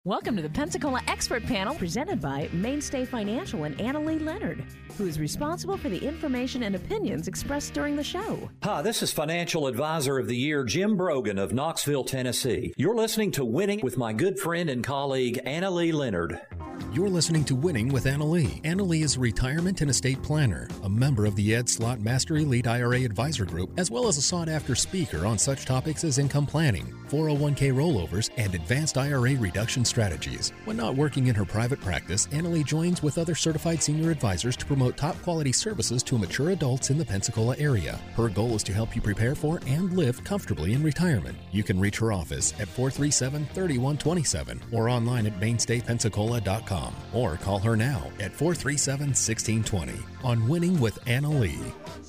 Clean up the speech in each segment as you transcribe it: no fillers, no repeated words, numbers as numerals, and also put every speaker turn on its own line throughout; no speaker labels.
Welcome to the Pensacola Expert Panel presented by Mainstay Financial and Annalee Leonard, who is responsible for the information and opinions expressed during the show.
Hi, this is Financial Advisor of the Year, Jim Brogan of Knoxville, Tennessee. You're listening to Winning with my good friend and colleague, Annalee Leonard.
You're listening to Winning with Annalee. Annalee is a retirement and estate planner, a member of the Ed Slott Master Elite IRA Advisor Group, as well as a sought-after speaker on such topics as income planning, 401k rollovers, and advanced IRA reduction strategies. When not working in her private practice, Annalee joins with other certified senior advisors to promote top-quality services to mature adults in the Pensacola area. Her goal is to help you prepare for and live comfortably in retirement. You can reach her office at 437-3127 or online at mainstaypensacola.com. Or call her now at 437-1620 on Winning with Annalee.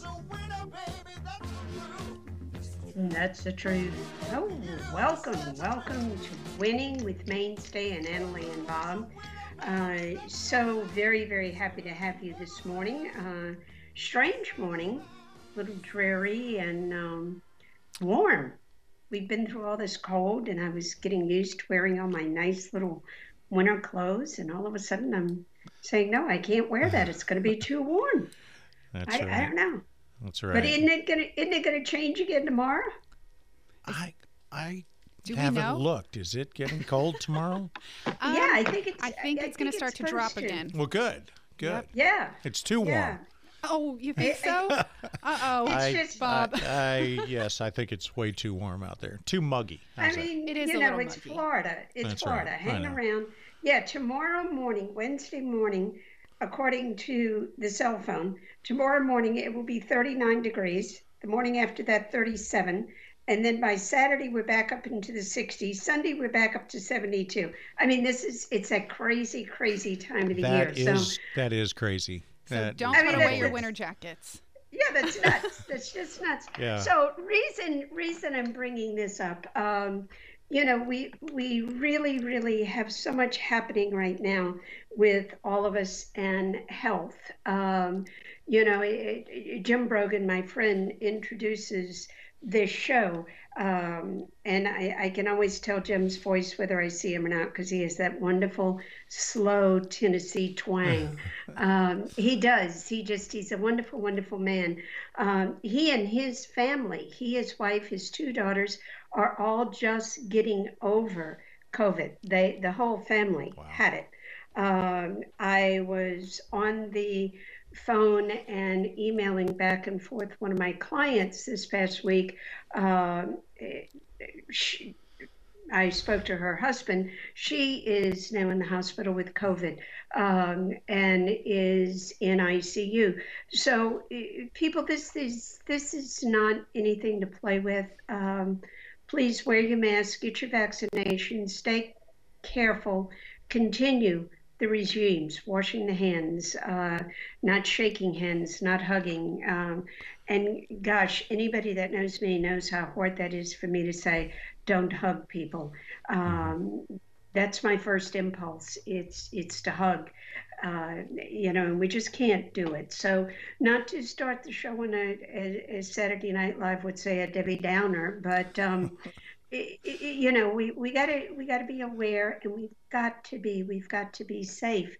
That's the truth. Oh, welcome to Winning with Mainstay and Annalee and Bob. So very, very happy to have you this morning. Strange morning, a little dreary and warm. We've been through all this cold, and I was getting used to wearing all my nice little winter clothes, and all of a sudden I'm saying, no, I can't wear that. It's going to be too warm. I don't know.
That's right.
But isn't it gonna change again tomorrow?
I haven't looked. Is it getting cold tomorroh?
Yeah, I think
it's going to start to drop again.
Well, good.
Yep. Yeah.
It's too warm.
Oh, you think so? Uh-oh.
It's just Bob.
Yes, I think it's way too warm out there. Too muggy.
It is a little
it's
muggy.
Florida. It's
That's
Florida.
right.
Hang around. Yeah, tomorrow morning, Wednesday morning, according to the cell phone, tomorrow morning it will be 39 degrees. The morning after that, 37. And then by Saturday, we're back up into the 60s. Sunday, we're back up to 72. I mean, it's a crazy, crazy time of the year.
That is crazy.
So don't put away your winter jackets.
Yeah, that's nuts. That's just nuts.
Yeah.
So reason I'm bringing this up, we really, really have so much happening right now with all of us and health. Jim Brogan, my friend, introduces this show, and I can always tell Jim's voice whether I see him or not, because he has that wonderful slow Tennessee twang. He does. He's a wonderful, wonderful man. He and his family, his wife, his two daughters, are all just getting over COVID. The whole family had it. I was on the phone and emailing back and forth one of my clients this past week. I spoke to her husband. She is now in the hospital with COVID and is in ICU. So people, this is not anything to play with. Please wear your mask, get your vaccination, stay careful, continue the regimes, washing the hands, not shaking hands, not hugging. And gosh, anybody that knows me knows how hard that is for me to say, don't hug people. That's my first impulse. It's to hug, and we just can't do it. So not to start the show on a Saturday Night Live would say a Debbie Downer, but we gotta be aware, and we've got to be safe.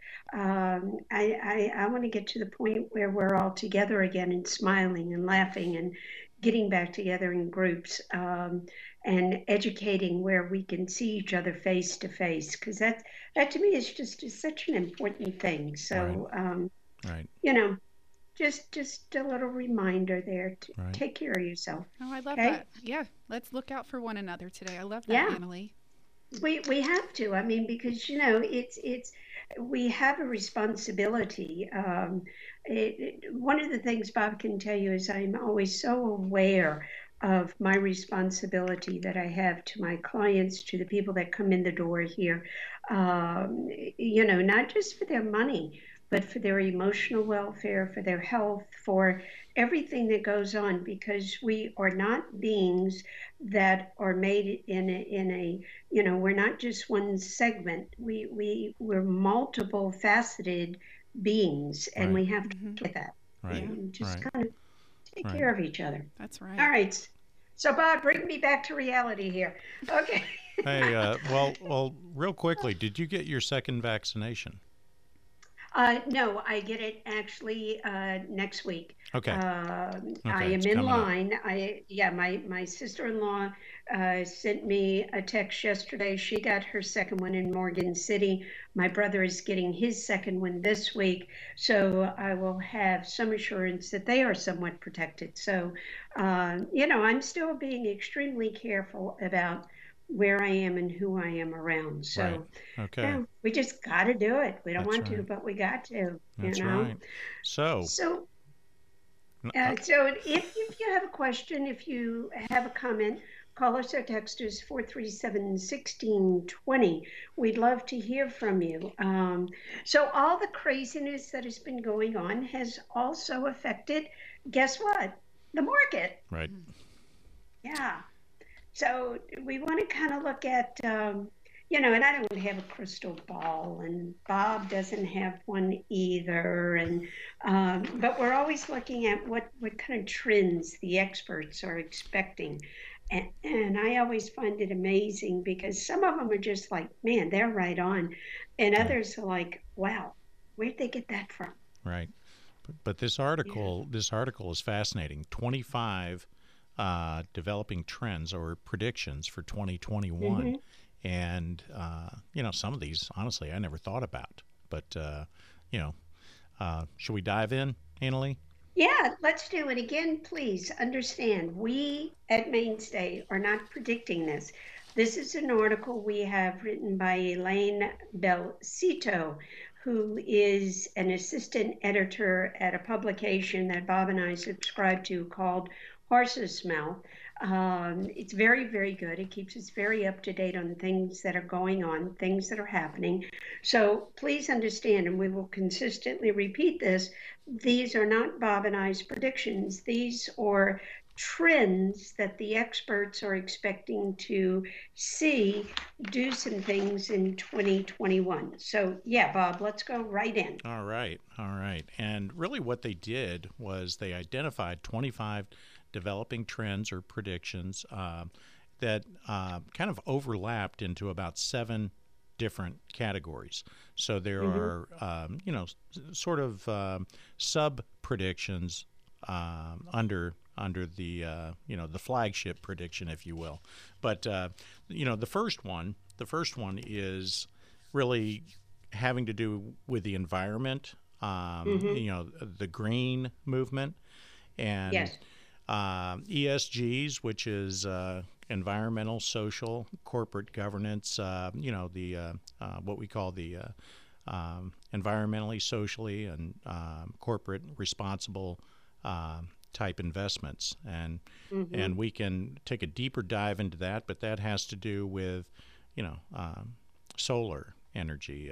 I want to get to the point where we're all together again and smiling and laughing and getting back together in groups, and educating where we can see each other face to face, because that to me is such an important thing. So
right.
Just a little reminder there to take care of yourself.
Oh, I love that. Yeah, let's look out for one another today. I love that, Annalee.
We have to. I mean, because it's we have a responsibility. One of the things Bob can tell you is I'm always so aware of my responsibility that I have to my clients, to the people that come in the door here. Not just for their money, but for their emotional welfare, for their health, for everything that goes on, because we are not beings that are made in a we're not just one segment. We're multiple faceted beings, and we have to get that.
Right.
Just kind of take care of each other.
That's right.
All right. So, Bob, bring me back to reality here. Okay.
Hey, well, real quickly, did you get your second vaccination?
No, I get it actually next week.
Okay.
I am in line. My sister-in-law sent me a text yesterday. She got her second one in Morgan City. My brother is getting his second one this week. So I will have some assurance that they are somewhat protected. So, I'm still being extremely careful about where I am and who I am around. So,
right. Okay.
we just got to do it. We don't
That's
want
right.
to, but we got to.
That's
you know?
right. So
if you have a question, if you have a comment, call us or text us 437-1620. We'd love to hear from you. So all the craziness that has been going on has also affected, guess what? The market.
Right.
Yeah. So we want to kind of look at, and I don't have a crystal ball, and Bob doesn't have one either. And but we're always looking at what kind of trends the experts are expecting. And I always find it amazing because some of them are just like, man, they're right on. And others are like, wow, where'd they get that from?
Right. But this article is fascinating. 25 developing trends or predictions for 2021. Mm-hmm. And, some of these, honestly, I never thought about. But, should we dive in, Annalee?
Yeah, let's do it. Again, please understand, we at Mainstay are not predicting this. This is an article we have written by Elaine Belcito, who is an assistant editor at a publication that Bob and I subscribe to called Horse's Mouth. It's very, very good. It keeps us very up to date on things that are going on, things that are happening. So please understand, and we will consistently repeat this, these are not Bob and I's predictions. These are trends that the experts are expecting to see do some things in 2021. So yeah, Bob, let's go right in.
All right. And really what they did was they identified 25 developing trends or predictions that kind of overlapped into about 7 different categories. So there are, sort of sub predictions under the the flagship prediction, if you will. But the first one is really having to do with the environment, the green movement, and
yes.
ESGs, which is environmental, social, corporate governance. What we call the environmentally, socially, and corporate responsible type investments, and we can take a deeper dive into that. But that has to do with solar energy,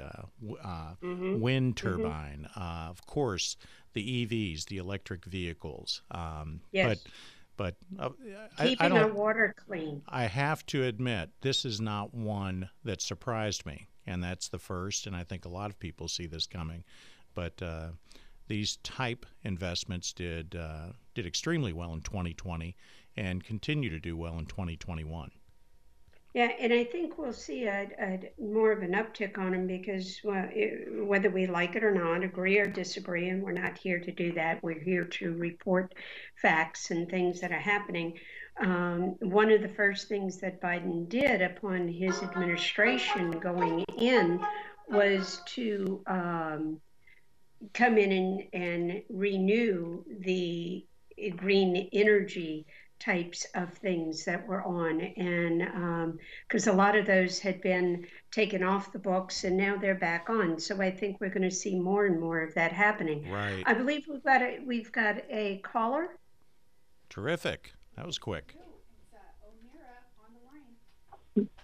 wind turbine, of course, the EVs, the electric vehicles.
Yes.
But
keeping our water clean.
I have to admit, this is not one that surprised me, and that's the first. And I think a lot of people see this coming. But these type investments did extremely well in 2020 and continue to do well in 2021.
Yeah, and I think we'll see a more of an uptick on them because whether we like it or not, agree or disagree, and we're not here to do that. We're here to report facts and things that are happening. One of the first things that Biden did upon his administration going in was to come in and renew the green energy types of things that were on, and because a lot of those had been taken off the books and now they're back on. So I think we're going to see more and more of that happening.
Right.
I believe we've got a caller.
Terrific. That was quick.
It's O'Meara on the line.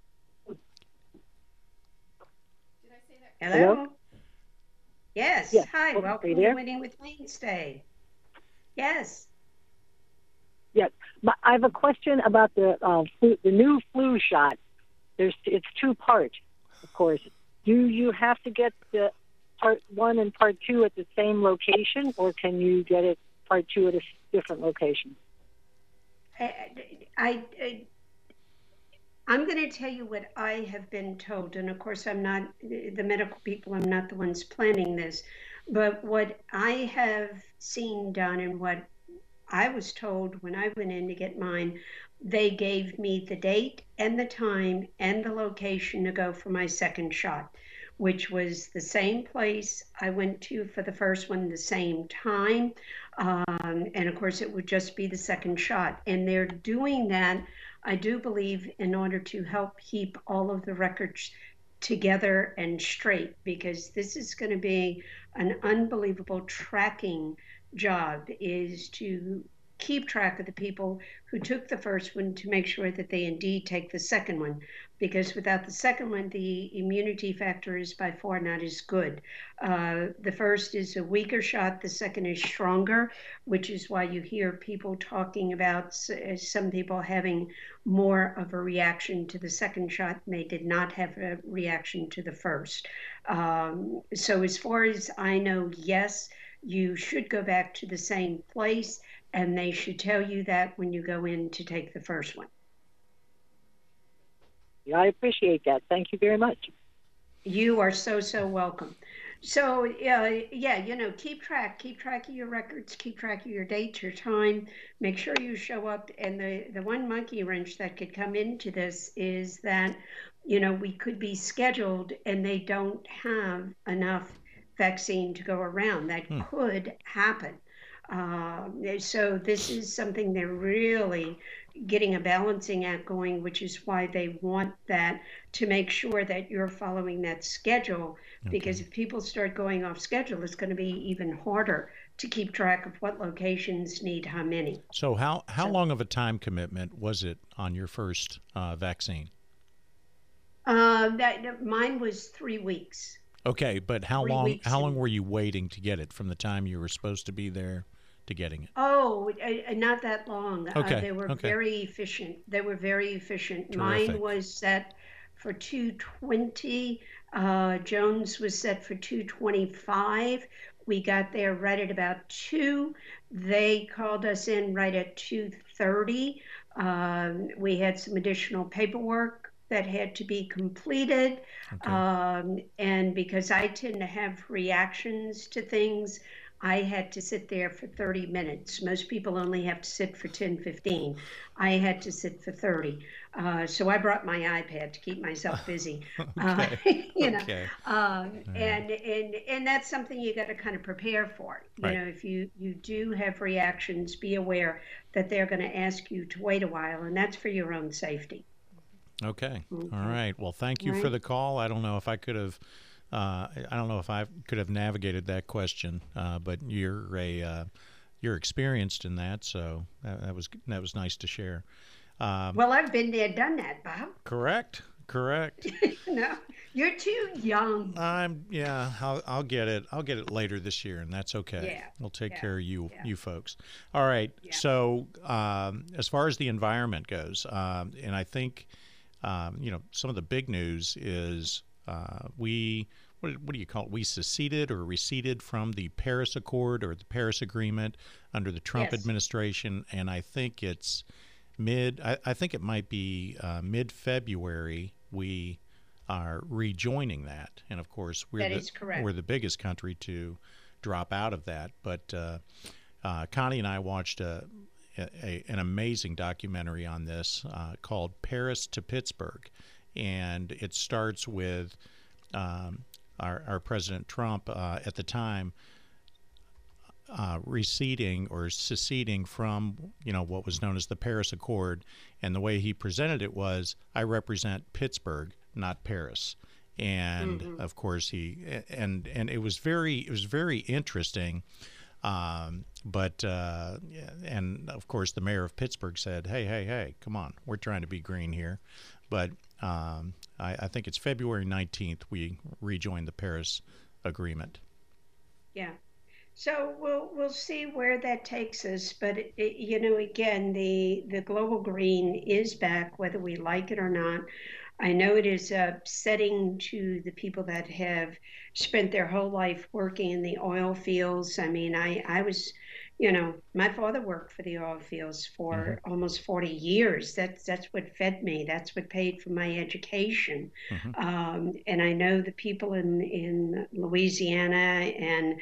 Did I say that?
Hello? Yes. Hi. Welcome to Winning with Mainstay. Yes.
Yes, but I have a question about the new flu shot. It's 2-part, of course. Do you have to get the part 1 and part 2 at the same location, or can you get it part 2 at a different location?
I I'm going to tell you what I have been told, and of course, I'm not the medical people. I'm not the ones planning this, but what I have seen done and what I was told when I went in to get mine, they gave me the date and the time and the location to go for my second shot, which was the same place I went to for the first one, the same time. And of course, it would just be the second shot. And they're doing that, I do believe, in order to help keep all of the records together and straight, because this is going to be an unbelievable tracking job, is to keep track of the people who took the first one to make sure that they indeed take the second one, because without the second one, the immunity factor is by far not as good. The first is a weaker shot, the second is stronger, which is why you hear people talking about some people having more of a reaction to the second shot, and they did not have a reaction to the first. So as far as I know, yes, you should go back to the same place, and they should tell you that when you go in to take the first one.
Yeah, I appreciate that. Thank you very much.
You are so welcome. So yeah, keep track of your records, keep track of your dates, your time, make sure you show up. And the one monkey wrench that could come into this is that, we could be scheduled and they don't have enough vaccine to go around. That could happen. So this is something they're really getting a balancing act going, which is why they want that, to make sure that you're following that schedule. Because if people start going off schedule, it's going to be even harder to keep track of what locations need how many.
So how long of a time commitment was it on your first vaccine?
Mine was 3 weeks.
Okay, but how long were you waiting to get it from the time you were supposed to be there to getting it?
Oh, not that long.
Okay.
They were very efficient.
Terrific.
Mine was set for 2:20. Jones was set for 2:25. We got there right at about 2. They called us in right at 2:30. We had some additional paperwork that had to be completed. Okay. And because I tend to have reactions to things, I had to sit there for 30 minutes. Most people only have to sit for 10, 15. I had to sit for 30. So I brought my iPad to keep myself busy.
Okay.
Okay. And that's something you got to kind of prepare for.
Right.
If you do have reactions, be aware that they're going to ask you to wait a while, and that's for your own safety.
Okay. All right. Well, thank you for the call. I don't know if I could have navigated that question, but you're experienced in that, so that was nice to share.
Well, I've been there, done that, Bob.
Correct.
No, you're too young.
I'll get it. I'll get it later this year, and that's okay.
Yeah.
We'll take care of you folks. All right. Yeah. So as far as the environment goes, and I think some of the big news is what do you call it? We seceded or receded from the Paris Accord or the Paris Agreement under the Trump administration, and I think it's I think it might be mid-February we are rejoining that, and of course we're the biggest country to drop out of that. But Connie and I watched an amazing documentary on this called Paris to Pittsburgh, and it starts with our President Trump at the time receding or seceding from what was known as the Paris Accord, and the way he presented it was, I represent Pittsburgh, not Paris. And of course and it was very interesting. But and of course the mayor of Pittsburgh said, hey, come on, we're trying to be green here. But I think it's February 19th we rejoined the Paris Agreement.
Yeah. So we'll see where that takes us. But again, the global green is back, whether we like it or not. I know it is upsetting to the people that have spent their whole life working in the oil fields. I mean, I was, My father worked for the oil fields for almost 40 years. That's what fed me. That's what paid for my education. And I know the people in Louisiana and,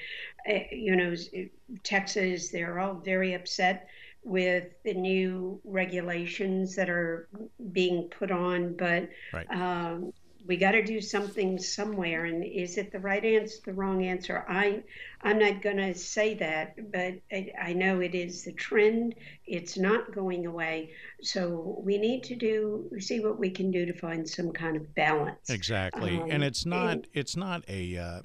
Texas, they're all very upset with the new regulations that are being put on. But
Right.
we got to do something somewhere. And is it the right answer, the wrong answer? I'm not going to say that, but I know it is the trend. It's not going away. So we need to see what we can do to find some kind of balance.
Exactly. And it's not a,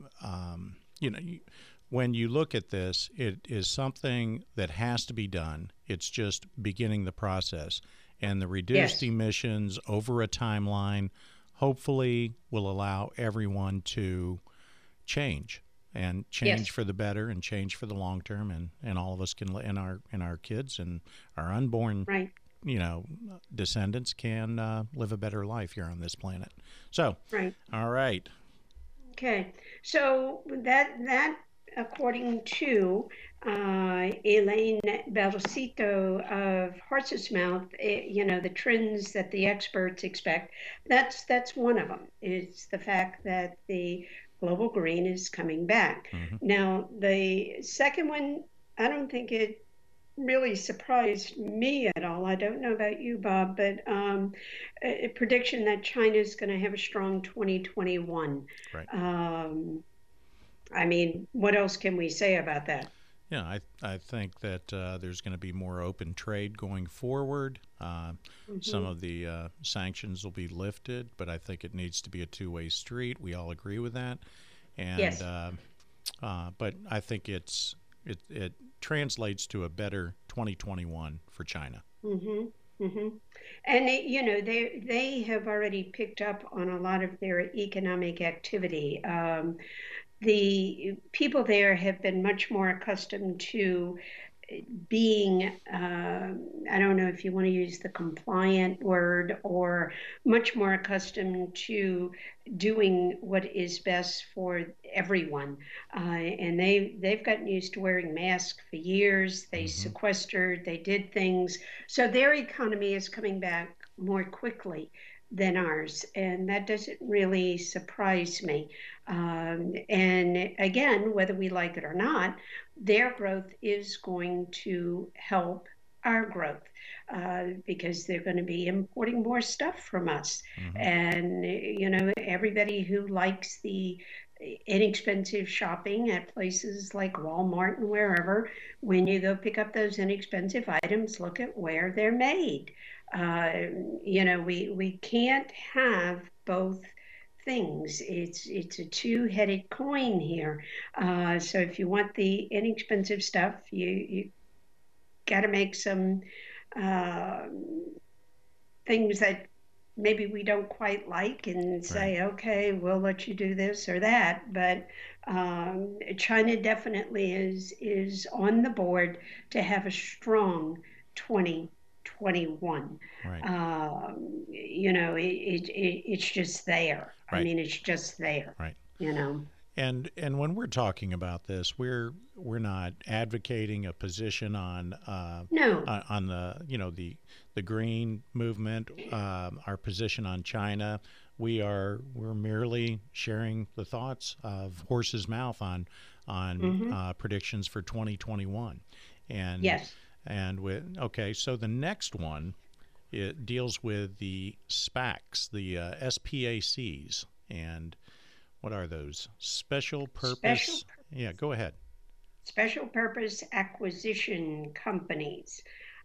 when you look at this, it is something that has to be done. It's just beginning the process. And the reduced emissions over a timeline hopefully will allow everyone to change and change for the better and change for the long term, and all of us can, and our kids and our unborn descendants can live a better life here on this planet. So all right.
Okay, so that according to Elaine Belsito of Horse's Mouth, the trends that the experts expect, that's one of them. It's the fact that the global green is coming back. Now, the second one, I don't think it really surprised me at all. I don't know about you, Bob, but a prediction that China is going to have a strong 2021.
Right.
I mean, what else can we say about that?
Yeah, I think that there's going to be more open trade going forward. Some of the sanctions will be lifted, but I think it needs to be a two-way street. We all agree with that. And but I think it translates to a better 2021 for China.
And they have already picked up on a lot of their economic activity. The people there have been much more accustomed to being, I don't know if you want to use the compliant word, or much more accustomed to doing what is best for everyone. And they've gotten used to wearing masks for years. They sequestered, they did things. So their economy is coming back more quickly than ours, and that doesn't really surprise me. And again, whether we like it or not, their growth is going to help our growth because they're going to be importing more stuff from us. And everybody who likes the inexpensive shopping at places like Walmart and wherever, when you go pick up those inexpensive items, look at where they're made. We can't have both things. It's a two-headed coin here. So if you want the inexpensive stuff, you got to make some things that maybe we don't quite like and say, okay, we'll let you do this or that. But China definitely is on the board to have a strong 2021. It's just there. I mean, it's just there.
And when we're talking about this, we're not advocating a position on on the green movement, our position on China. We're merely sharing the thoughts of Horse's Mouth on predictions for 2021. And so the next one, it deals with the SPACs, the SPACs, and what are those? Special purpose. Yeah, go ahead.
Special purpose acquisition companies.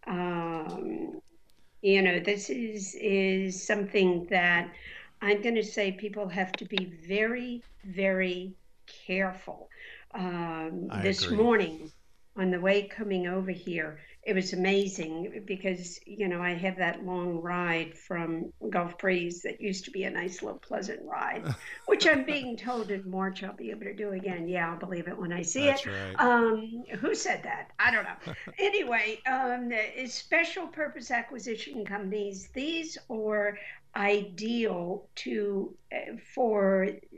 This is something that I'm going to say people have to be very, very careful. This
agree.
Morning, on the way coming over here, it was amazing because, I have that long ride from Gulf Breeze that used to be a nice little pleasant ride, which I'm being told in March I'll be able to do again. Yeah, I'll believe it when I see
That's
it.
Right.
Who said that? I don't know. Anyway, special purpose acquisition companies, these are ideal for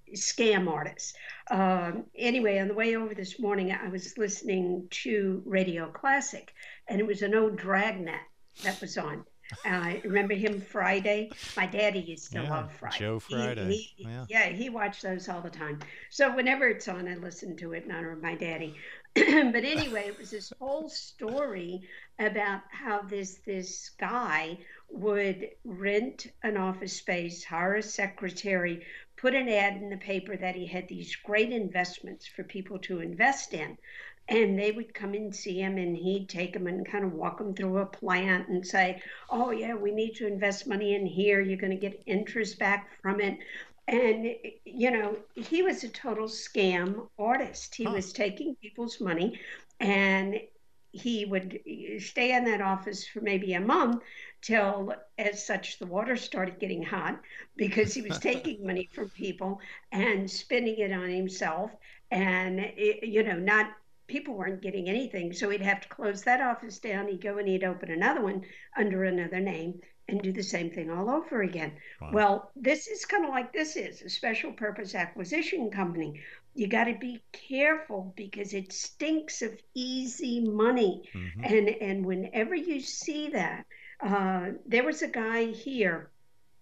scam artists. Anyway, on the way over this morning, I was listening to Radio Classic, and it was an old Dragnet that was on. Remember him, Friday? My daddy used to love Friday.
Joe Friday.
He watched those all the time. So whenever it's on, I listen to it in honor of my daddy. But anyway, it was this whole story about how this guy would rent an office space, hire a secretary, put an ad in the paper that he had these great investments for people to invest in. And they would come and see him, and he'd take them and kind of walk them through a plant and say, oh, yeah, we need to invest money in here. You're going to get interest back from it. And, you know, he was a total scam artist. He was taking people's money, and he would stay in that office for maybe a month till, as such, the water started getting hot because he was taking money from people and spending it on himself. And, not people weren't getting anything. So he'd have to close that office down. He'd go and he'd open another one under another name and do the same thing all over again. Wow. Well, this is kind of like this is a special purpose acquisition company. You got to be careful because it stinks of easy money. Mm-hmm. And whenever you see that, there was a guy here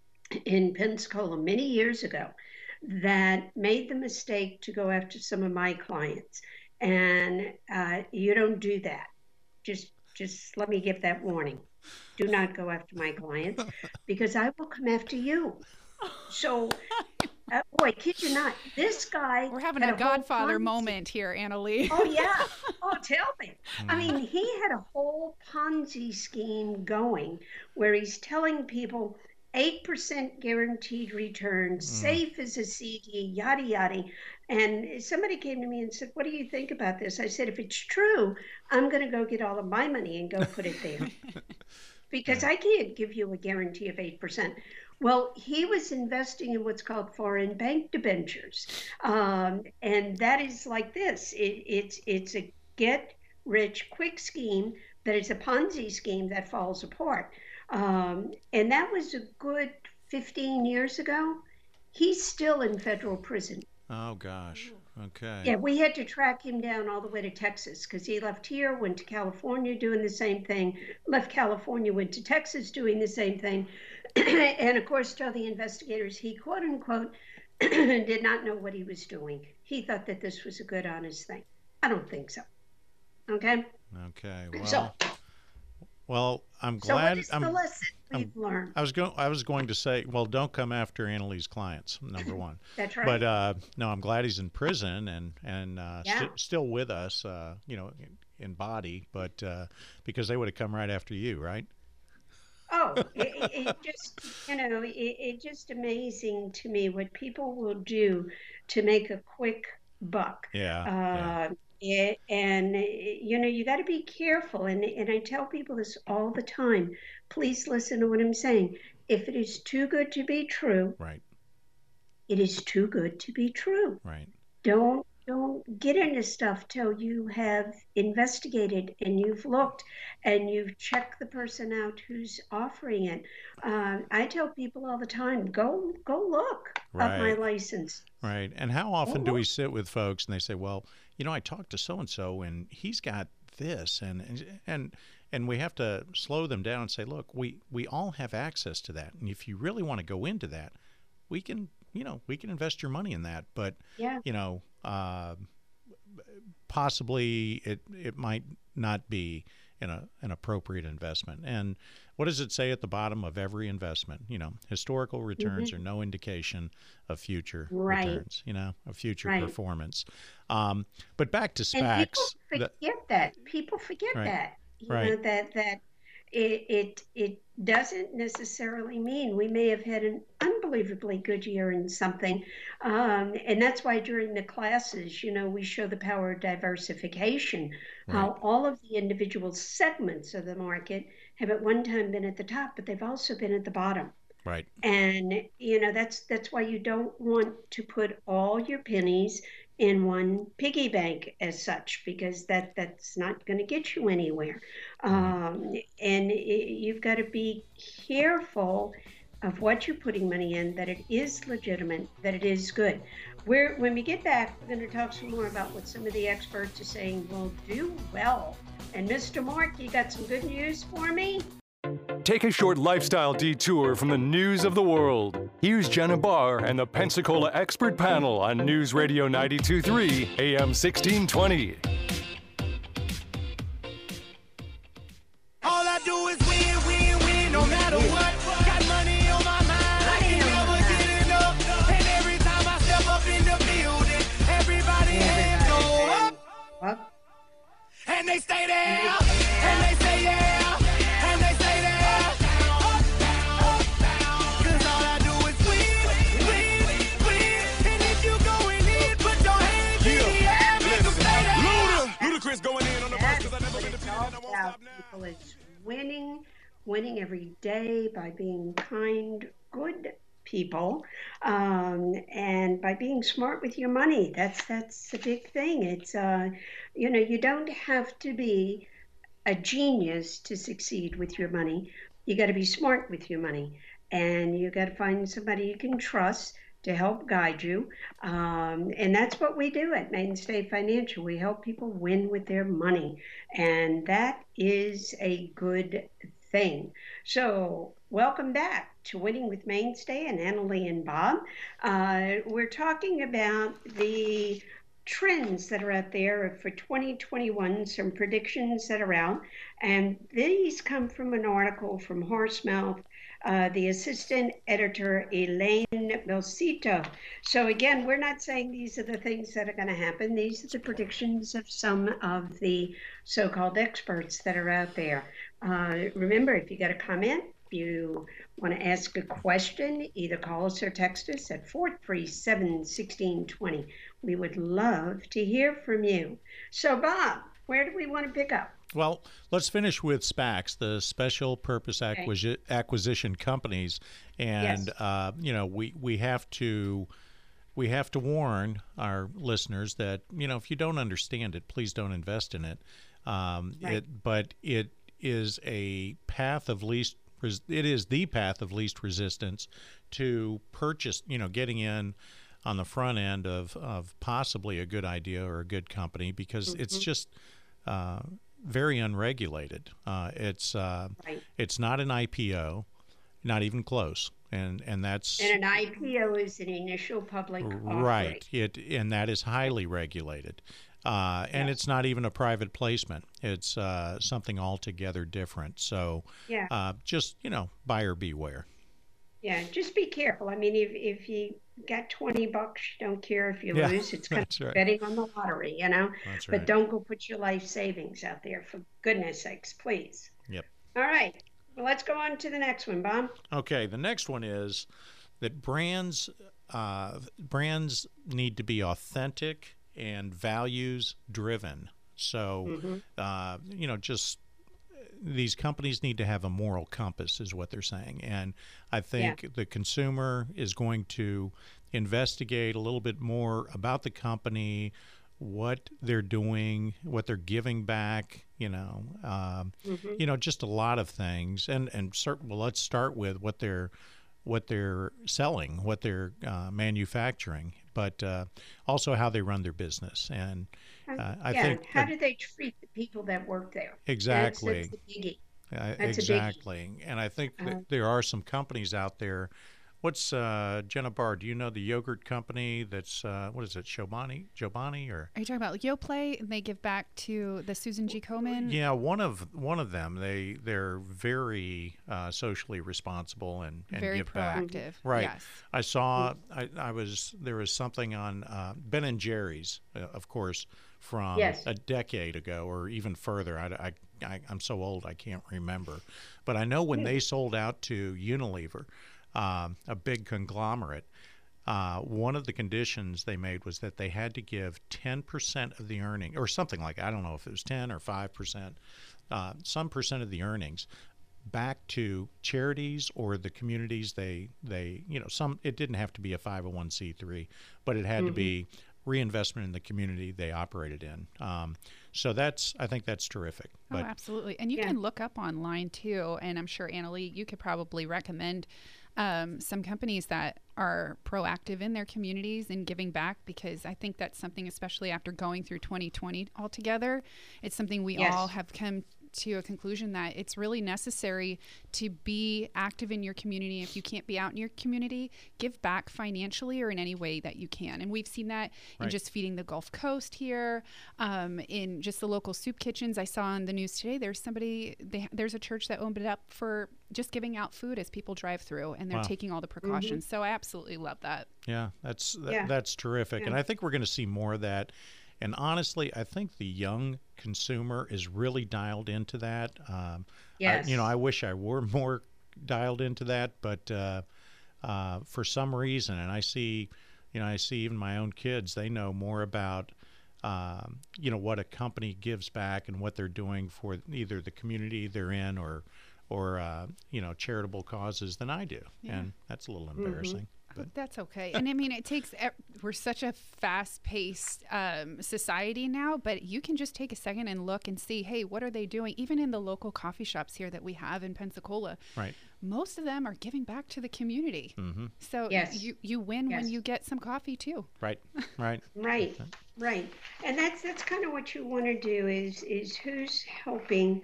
in Pensacola many years ago that made the mistake to go after some of my clients. And you don't do that. Just let me give that warning. Do not go after my clients because I will come after you. So, boy, kid you not, this guy.
We're having a Godfather moment here, Annalee.
Oh, yeah. Oh, tell me. I mean, he had a whole Ponzi scheme going where he's telling people 8% guaranteed return, safe as a CD, yada, yada. And somebody came to me and said, what do you think about this? I said, if it's true, I'm going to go get all of my money and go put it there. Because I can't give you a guarantee of 8%. Well, he was investing in what's called foreign bank debentures. And that is like this. It's a get-rich-quick scheme that is a Ponzi scheme that falls apart. And that was a good 15 years ago. He's still in federal prison.
Oh, gosh. Okay.
Yeah, we had to track him down all the way to Texas because he left here, went to California doing the same thing, left California, went to Texas doing the same thing. And, of course, told the investigators he, quote, unquote, did not know what he was doing. He thought that this was a good, honest thing. I don't think so. Okay?
Okay. Well, I'm glad.
So what is the lesson we've learned?
I was going to say, well, don't come after Annalee's clients, number one.
That's right.
But no, I'm glad he's in prison and still with us, in body, but because they would have come right after you, right?
Oh, it just, it's just amazing to me what people will do to make a quick buck.
Yeah.
You got to be careful. And I tell people this all the time. Please listen to what I'm saying. If it is too good to be true,
right,
it is too good to be true.
Right.
Don't get into stuff till you have investigated and you've looked and you've checked the person out who's offering it. I tell people all the time, go look up my license.
Right. And how often do we sit with folks and they say, well, I talked to so-and-so and he's got this and we have to slow them down and say, look, we all have access to that. And if you really want to go into that, we can invest your money in that. But, possibly it might not be an appropriate investment. And what does it say at the bottom of every investment? Historical returns are no indication of future returns, of future performance. But back to SPACs.
And people forget that. That it doesn't necessarily mean we may have had an unbelievably good year in something. And that's why during the classes, we show the power of diversification, how all of the individual segments of the market have at one time been at the top, but they've also been at the bottom.
Right.
And, that's why you don't want to put all your pennies in one piggy bank as such, because that's not going to get you anywhere. And you've got to be careful of what you're putting money in, that it is legitimate, that it is good. When we get back, we're going to talk some more about what some of the experts are saying will do well. And Mr. Mark, you got some good news for me?
Take a short lifestyle detour from the news of the world. Here's Jenna Barr and the Pensacola Expert Panel on News Radio 92.3 AM 1620.
All I do is win, win, win, no matter what. Got money on my mind, I ain't never get enough. And every time I step up in the building, everybody hands go up. And they stay there, and they say yeah, and they stay there. Up, down, up, down. 'Cause all I do is win, win, win. And if you going in, put your hands in the air, make them stay there. Ludacris going in on the verse 'cause I never been defeated and I won't stop now.
People is winning every day by being kind, good people, and by being smart with your money. That's a big thing. It's you don't have to be a genius to succeed with your money. You got to be smart with your money, and you got to find somebody you can trust to help guide you. And that's what we do at Mainstay Financial. We help people win with their money, and that is a good thing. So welcome back to Winning with Mainstay and Annalee and Bob. We're talking about the trends that are out there for 2021, some predictions that are out. And these come from an article from Horsemouth, the assistant editor, Elaine Belcito. So again, we're not saying these are the things that are going to happen. These are the predictions of some of the so-called experts that are out there. Remember, if you got a comment, you want to ask a question, either call us or text us at 437-1620. We would love to hear from you. So, Bob, where do we want to pick up?
Well, let's finish with SPACs, the special purpose acquisition companies, and
yes.
We have to warn our listeners that if you don't understand it, please don't invest in it.
Right.
But it is a path of least. It is the path of least resistance to purchase. Getting in on the front end of possibly a good idea or a good company, because it's just very unregulated. It's not an IPO, not even close, and that's.
And an IPO is an initial public offering.
Right. And that is highly regulated. And it's not even a private placement. It's something altogether different. So just, buyer beware.
Yeah, just be careful. I mean, if you got $20, you don't care if you lose. It's kind of betting on the lottery,
That's right.
But don't go put your life savings out there, for goodness sakes, please.
Yep.
All right. Well, let's go on to the next one, Bob.
Okay. The next one is that brands need to be authentic and values driven. So, just these companies need to have a moral compass, is what they're saying. And I think the consumer is going to investigate a little bit more about the company, what they're doing, what they're giving back, just a lot of things. And let's start with what they're selling, what they're manufacturing, but also how they run their business. And I think
how do they treat the people that work there?
Exactly.
That's a biggie.
Exactly. And I think that there are some companies out there. What's Jenna Barr? Do you know the yogurt company that's what is it? Chobani or?
Are you talking about Yoplait? And they give back to the Susan G. Komen?
Yeah, one of them. They're very socially responsible and
very
give
proactive.
back. Right.
Yes.
I saw. There was something on Ben and Jerry's, of course, from a decade ago or even further. I'm so old I can't remember, but I know when they sold out to Unilever. A big conglomerate, one of the conditions they made was that they had to give 10% of the earnings, or something like, I don't know if it was 10 or 5%, some percent of the earnings back to charities or the communities it didn't have to be a 501c3, but it had to be reinvestment in the community they operated in. So I think that's terrific.
But, absolutely. And you can look up online too, and I'm sure, Annalee, you could probably recommend some companies that are proactive in their communities and giving back, because I think that's something, especially after going through 2020 altogether, it's something we all have come to a conclusion that it's really necessary to be active in your community. If you can't be out in your community, give back financially or in any way that you can. And we've seen that in just feeding the Gulf Coast here, in just the local soup kitchens. I saw on the news today, there's a church that opened it up for just giving out food as people drive through, and they're taking all the precautions. So I absolutely love that. Yeah,
that's terrific. And I think we're going to see more of that. And honestly, I think the young consumer is really dialed into that.
Yes.
I wish I were more dialed into that, but for some reason, and I see even my own kids, they know more about, what a company gives back and what they're doing for either the community they're in or charitable causes than I do. Yeah. And that's a little embarrassing. But
that's okay. And I mean, we're such a fast-paced society now, but you can just take a second and look and see, hey, what are they doing? Even in the local coffee shops here that we have in Pensacola, most of them are giving back to the community. So you win when you get some coffee too.
Right.
Right. And that's kind of what you want to do is who's helping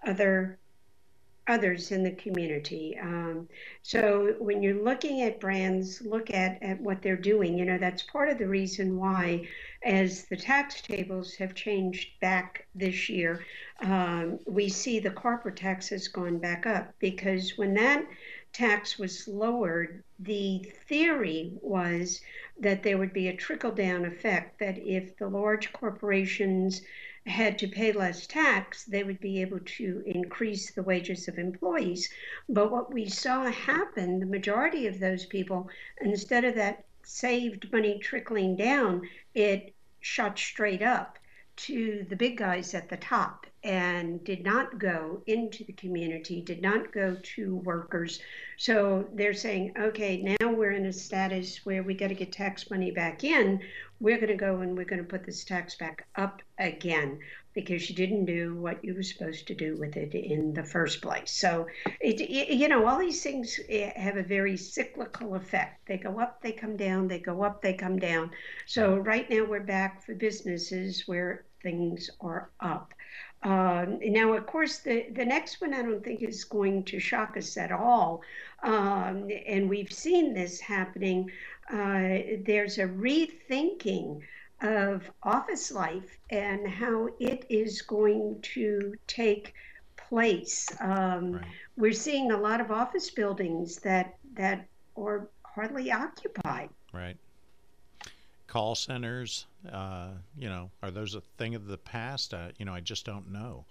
others in the community. So when you're looking at brands, look at what they're doing. That's part of the reason why, as the tax tables have changed back this year, we see the corporate tax has gone back up, because when that tax was lowered, the theory was that there would be a trickle-down effect, that if the large corporations had to pay less tax, they would be able to increase the wages of employees. But what we saw happen, the majority of those people, instead of that saved money trickling down, it shot straight up to the big guys at the top and did not go into the community, did not go to workers. So they're saying, okay, now we're in a status where we got to get tax money back in. We're going to go and we're going to put this tax back up again because you didn't do what you were supposed to do with it in the first place. So, all these things have a very cyclical effect. They go up, they come down, they go up, they come down. So right now we're back for businesses where things are up. Now, of course, the next one I don't think is going to shock us at all. And we've seen this happening. There's a rethinking of office life and how it is going to take place. We're seeing a lot of office buildings that are hardly occupied.
Right. Call centers, are those a thing of the past? I just don't know.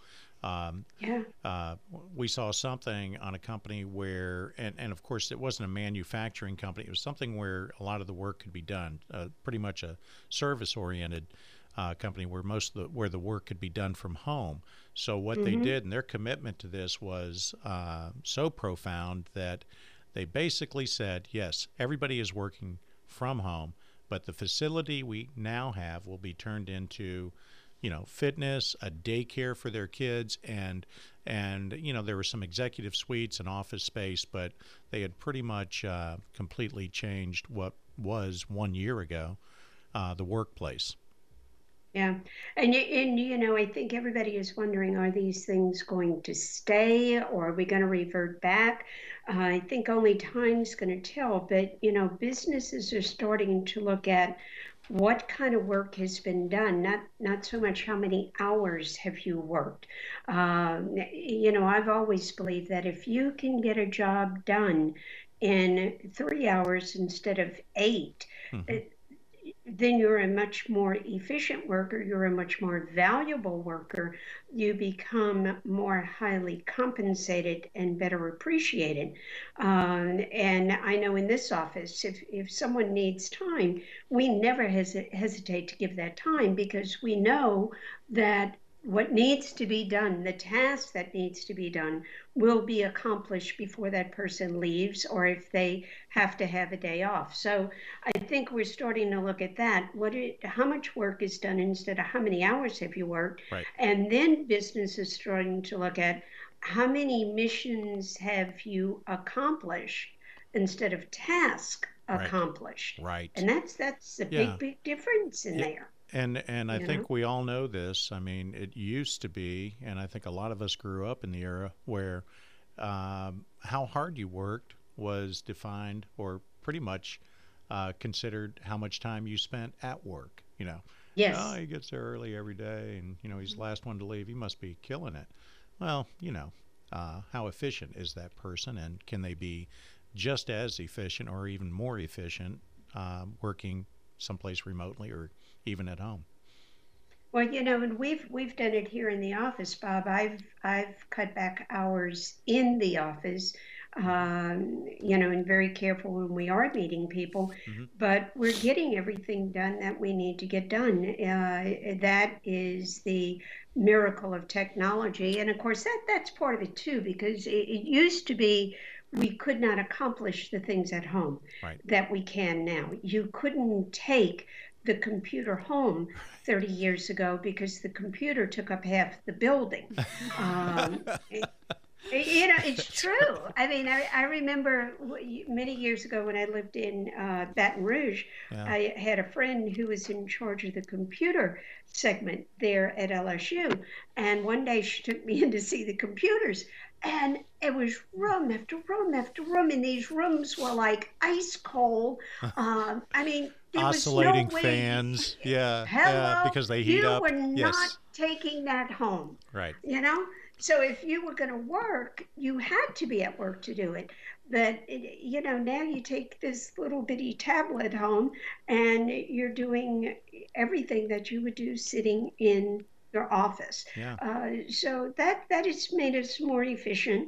We saw something on a company where, and of course it wasn't a manufacturing company, it was something where a lot of the work could be done, pretty much a service-oriented company where the work could be done from home. So what they did, and their commitment to this was so profound that they basically said, yes, everybody is working from home, but the facility we now have will be turned into, fitness, a daycare for their kids, and there were some executive suites and office space, but they had pretty much completely changed what was 1 year ago the workplace.
Yeah. And I think everybody is wondering, are these things going to stay or are we going to revert back? I think only time's going to tell, but, businesses are starting to look at what kind of work has been done, not so much how many hours have you worked. I've always believed that if you can get a job done in 3 hours instead of 8, then you're a much more efficient worker, you're a much more valuable worker, you become more highly compensated and better appreciated. And I know in this office, if someone needs time, we never hesitate to give that time because we know that what needs to be done, the task that needs to be done, will be accomplished before that person leaves or if they have to have a day off. So I think we're starting to look at that. How much work is done instead of how many hours have you worked?
Right.
And then business is starting to look at how many missions have you accomplished instead of task accomplished.
Right.
And that's a big difference in there.
And I think we all know this. I mean, it used to be, and I think a lot of us grew up in the era where how hard you worked was defined or pretty much considered how much time you spent at work.
Yes.
Oh, he gets there early every day, and he's the last one to leave. He must be killing it. Well, how efficient is that person, and can they be just as efficient or even more efficient working someplace remotely or even at home?
Well, and we've done it here in the office, Bob. I've cut back hours in the office, and very careful when we are meeting people. But we're getting everything done that we need to get done. That is the miracle of technology, and of course that's part of it too, because it used to be we could not accomplish the things at home that we can now. You couldn't take the computer home 30 years ago because the computer took up half the building. It's true. I mean, I remember many years ago when I lived in Baton Rouge, I had a friend who was in charge of the computer segment there at LSU. And one day she took me in to see the computers. And it was room after room after room. And these rooms were like ice cold. I mean, there
oscillating
was no way.
fans.
Hello,
because they heat up.
You were not taking that home.
Right.
So if you were going to work, you had to be at work to do it. But, now you take this little bitty tablet home and you're doing everything that you would do sitting in your office. So that has made us more efficient.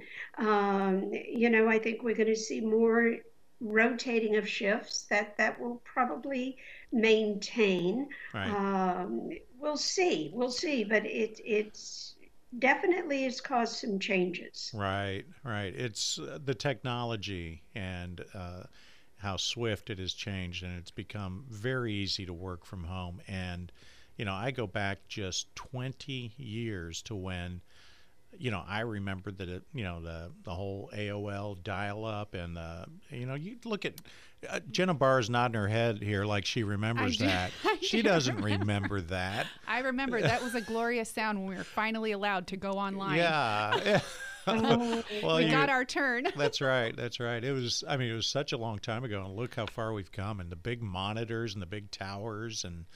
I think we're going to see more rotating of shifts that will probably maintain. We'll see, but it's definitely has caused some changes.
Right. It's the technology and how swift it has changed, and it's become very easy to work from home. And I go back just 20 years to when I remember that the whole AOL dial-up, and you look at Jenna Barr's nodding her head here like she remembers that. She doesn't remember that.
I remember that was a glorious sound when we were finally allowed to go online.
Yeah. Well,
we got our turn.
That's right. It was such a long time ago, and look how far we've come, and the big monitors and the big towers, and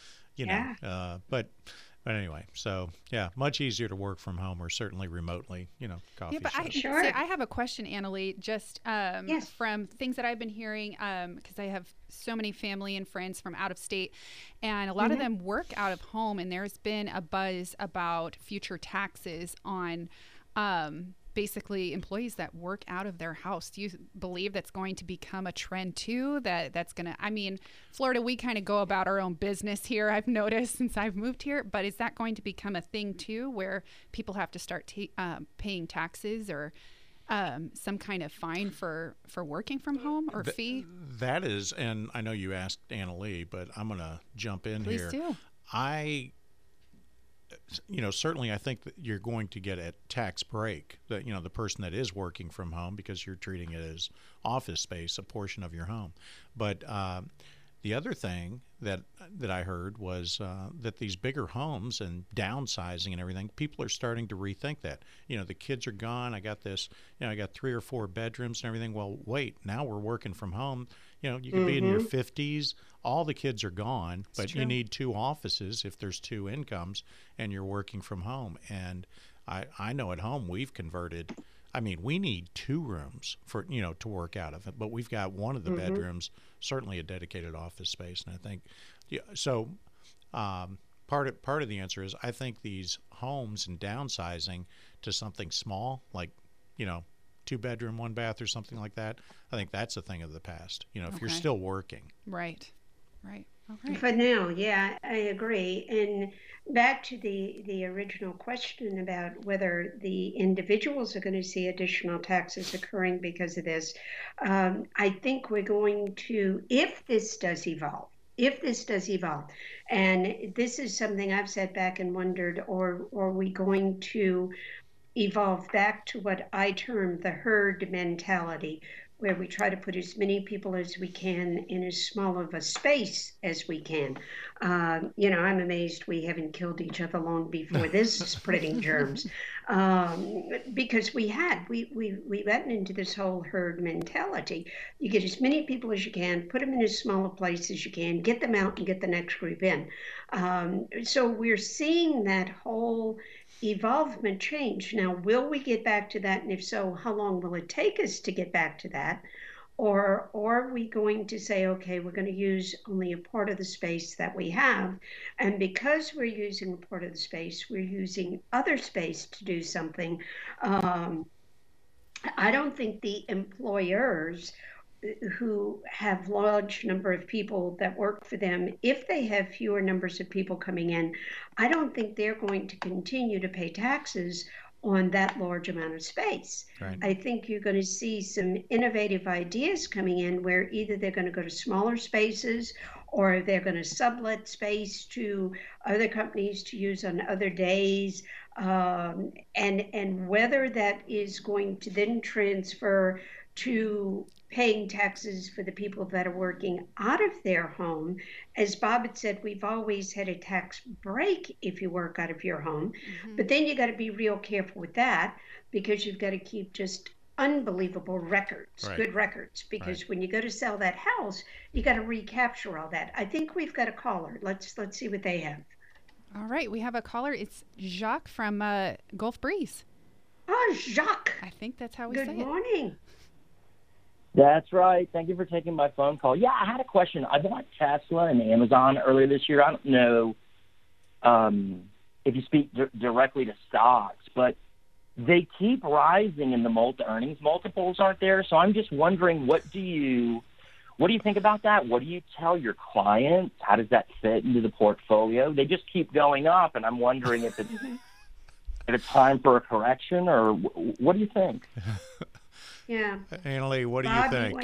but anyway, so much easier to work from home or certainly remotely, coffee shop.
I have a question, Annalee, just from things that I've been hearing, because I have so many family and friends from out of state, and a lot of them work out of home, and there's been a buzz about future taxes on basically employees that work out of their house. Do you believe that's going to become a trend too? That's going to, Florida, we kind of go about our own business here, I've noticed since I've moved here, but is that going to become a thing too, where people have to start paying taxes or some kind of fine for working from home or fee?
That is, and I know you asked Annalee, but I'm going to jump in here.
Please do.
Certainly I think that you're going to get a tax break, that, the person that is working from home, because you're treating it as office space, a portion of your home. But the other thing that I heard was that these bigger homes and downsizing and everything, people are starting to rethink that. The kids are gone. I got this, I got 3 or 4 bedrooms and everything. Well, wait, now we're working from home. You could be in your 50s. All the kids are gone, but you need 2 offices if there's 2 incomes and you're working from home. And I know at home we've converted. We need 2 rooms for, to work out of it, but we've got one of the bedrooms, certainly a dedicated office space. And I think, so part of the answer is I think these homes and downsizing to something small, like, 2-bedroom, 1 bath or something like that, I think that's a thing of the past, if you're still working.
Right. Okay.
For now, I agree. And back to the original question about whether the individuals are going to see additional taxes occurring because of this, I think we're going to, if this does evolve, and this is something I've sat back and wondered, or are we going to evolve back to what I term the herd mentality, where we try to put as many people as we can in as small of a space as we can. I'm amazed we haven't killed each other long before this, spreading germs, because we've gotten into this whole herd mentality. You get as many people as you can, put them in as small a place as you can, get them out and get the next group in. So we're seeing that whole evolvement change. Now, will we get back to that? And if so, how long will it take us to get back to that? Or are we going to say, okay, we're going to use only a part of the space that we have. And because we're using a part of the space, we're using other space to do something. I don't think the employers who have large number of people that work for them, if they have fewer numbers of people coming in, I don't think they're going to continue to pay taxes on that large amount of space.
Right.
I think you're going to see some innovative ideas coming in where either they're going to go to smaller spaces or they're going to sublet space to other companies to use on other days. And whether that is going to then transfer to paying taxes for the people that are working out of their home. As Bob had said, we've always had a tax break if you work out of your home. Mm-hmm. But then you got to be real careful with that because you've got to keep just unbelievable records, right. Good records, because right. When you go to sell that house, you got to recapture all that. I think we've got a caller. Let's see what they have.
All right, we have a caller. It's Jacques from Gulf Breeze.
Oh, Jacques.
I think that's how we say it.
Good morning.
That's right. Thank you for taking my phone call. Yeah, I had a question. I bought Tesla and Amazon earlier this year. I don't know if you speak directly to stocks, but they keep rising in the earnings multiples, aren't there? So I'm just wondering, what do you think about that? What do you tell your clients? How does that fit into the portfolio? They just keep going up, and I'm wondering if it's time for a correction, or what do you think?
Yeah.
Annalee, what do
Bob,
you think?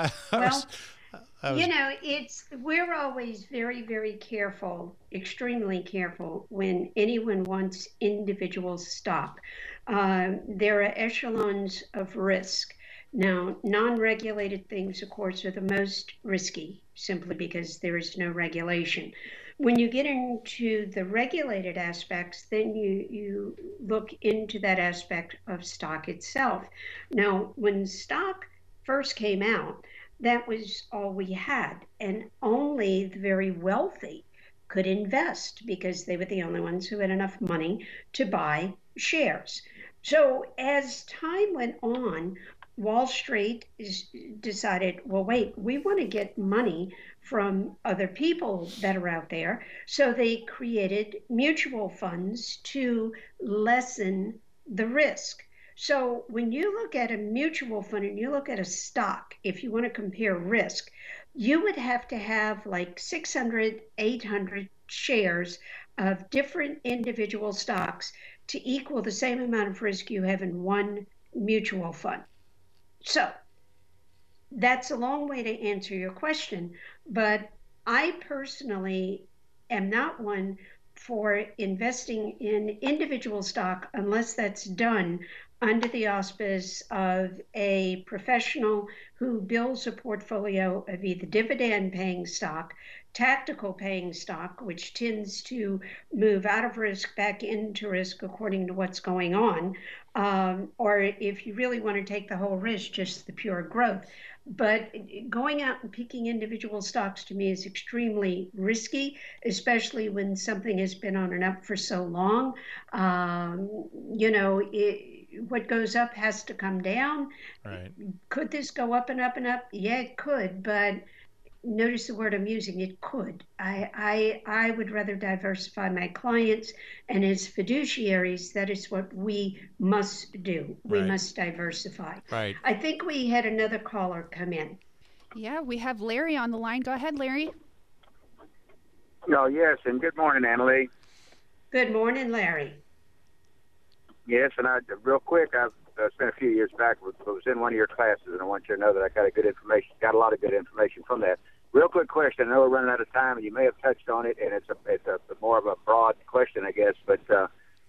We're always very, very careful, extremely careful when anyone wants individual stock. There are echelons of risk. Now, non-regulated things, of course, are the most risky, simply because there is no regulation. When you get into the regulated aspects, then you look into that aspect of stock itself. Now, when stock first came out, that was all we had, and only the very wealthy could invest because they were the only ones who had enough money to buy shares. So as time went on, Wall Street decided, well, wait, we want to get money from other people that are out there. So they created mutual funds to lessen the risk. So when you look at a mutual fund and you look at a stock, if you want to compare risk, you would have to have like 600, 800 shares of different individual stocks to equal the same amount of risk you have in one mutual fund. So that's a long way to answer your question, but I personally am not one for investing in individual stock unless that's done under the auspice of a professional who builds a portfolio of either dividend-paying stock, tactical paying stock, which tends to move out of risk back into risk according to what's going on, or if you really want to take the whole risk, just the pure growth. But going out and picking individual stocks to me is extremely risky, especially when something has been on and up for so long. What goes up has to come down.
Right.
Could this go up and up and up? Yeah, it could, but notice the word I'm using, it could. I would rather diversify my clients, and as fiduciaries, that is what we must do. We must diversify.
Right.
I think we had another caller come in.
Yeah, we have Larry on the line. Go ahead, Larry.
Oh, yes, and good morning, Annalee.
Good morning, Larry.
Yes, and real quick, I've spent a few years back, I was in one of your classes, and I want you to know that I got a lot of good information from that. Real quick question. I know we're running out of time, and you may have touched on it, and it's a more of a broad question, I guess. But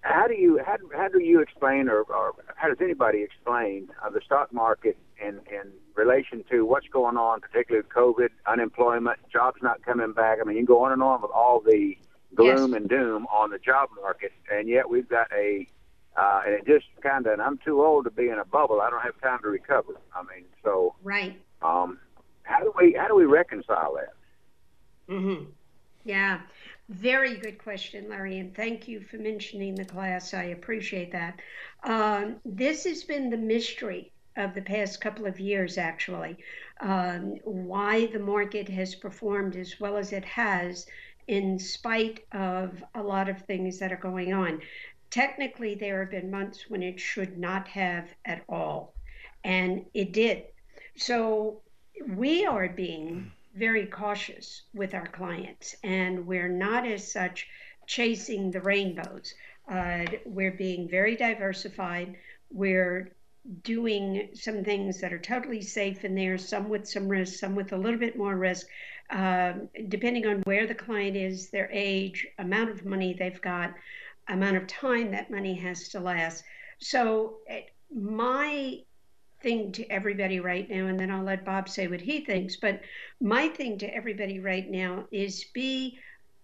how do you explain, or how does anybody explain the stock market in relation to what's going on, particularly with COVID, unemployment, jobs not coming back? I mean, you can go on and on with all the gloom and doom on the job market, and yet we've got and it just kind of, and I'm too old to be in a bubble. I don't have time to recover. I mean, so
right.
How do we reconcile that?
Mm-hmm. Yeah, very good question, Larry, and thank you for mentioning the class. I appreciate that. This has been the mystery of the past couple of years, actually, why the market has performed as well as it has in spite of a lot of things that are going on. Technically, there have been months when it should not have at all, and it did. So we are being very cautious with our clients, and we're not as such chasing the rainbows. We're being very diversified. We're doing some things that are totally safe in there, some with some risk, some with a little bit more risk, depending on where the client is, their age, amount of money they've got, amount of time that money has to last. So my thing to everybody right now, and then I'll let Bob say what he thinks, but my thing to everybody right now is be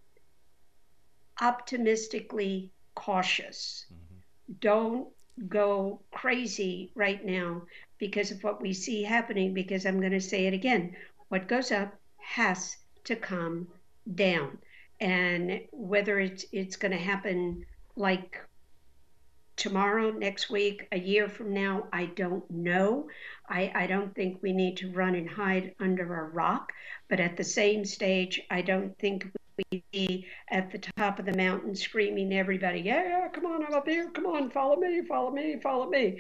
optimistically cautious. Mm-hmm. Don't go crazy right now because of what we see happening, because I'm going to say it again, what goes up has to come down. And whether it's going to happen like tomorrow, next week, a year from now, I don't know. I don't think we need to run and hide under a rock, but at the same stage, I don't think we be at the top of the mountain screaming to everybody, yeah, come on, I'm up here, come on, follow me, follow me, follow me.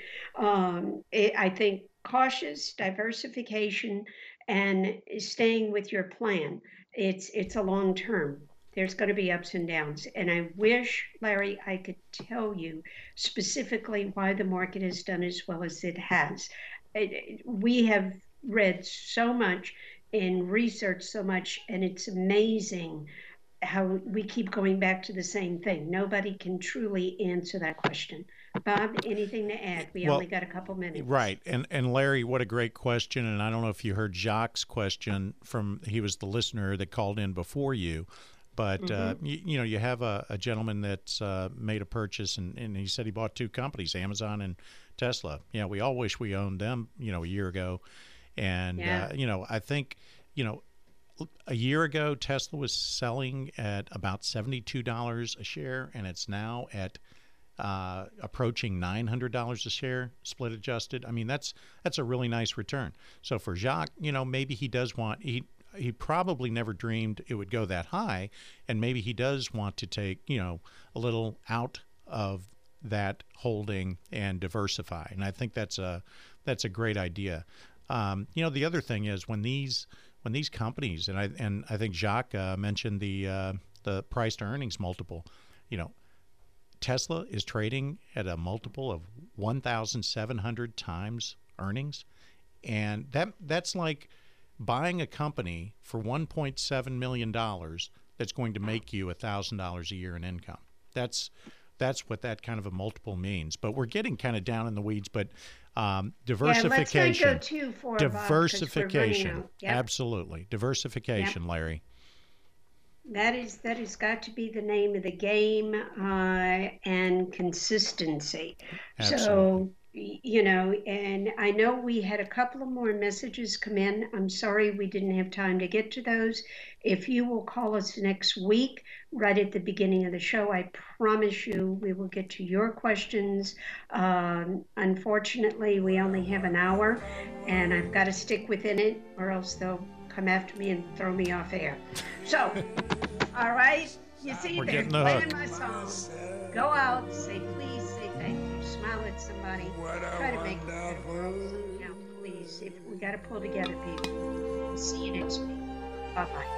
I think cautious diversification and staying with your plan. It's a long term. There's going to be ups and downs. And I wish, Larry, I could tell you specifically why the market has done as well as it has. We have read so much and researched so much, and it's amazing how we keep going back to the same thing. Nobody can truly answer that question. Bob, anything to add? We only got a couple minutes.
Right. And Larry, what a great question. And I don't know if you heard Jacques' question he was the listener that called in before you. But, mm-hmm. You have a gentleman that's made a purchase, and he said he bought two companies, Amazon and Tesla. Yeah, we all wish we owned them, a year ago. And, I think, a year ago, Tesla was selling at about $72 a share, and it's now at approaching $900 a share, split adjusted. I mean, that's a really nice return. So for Jacques, maybe he does want he probably never dreamed it would go that high, and maybe he does want to take a little out of that holding and diversify. And I think that's a great idea. The other thing is when these companies, and I think Jacques mentioned the price to earnings multiple. Tesla is trading at a multiple of 1,700 times earnings, and that's like buying a company for $1.7 million that's going to make you $1,000 a year in income. That's what that kind of a multiple means. But we're getting kind of down in the weeds. But diversification,
let's not go too far,
diversification,
Yep.
Absolutely, diversification, yep. Larry.
That has got to be the name of the game, and consistency.
Absolutely.
So, and I know we had a couple of more messages come in. I'm sorry we didn't have time to get to those. If you will call us next week, right at the beginning of the show, I promise you we will get to your questions. Unfortunately, we only have an hour, and I've got to stick within it, or else they'll come after me and throw me off air. So, all right, you see, they're playing my song. Go out, say please, say thank you, smile at somebody, try to make it better. Please, if we got to pull together, people. See you next week. Bye-bye.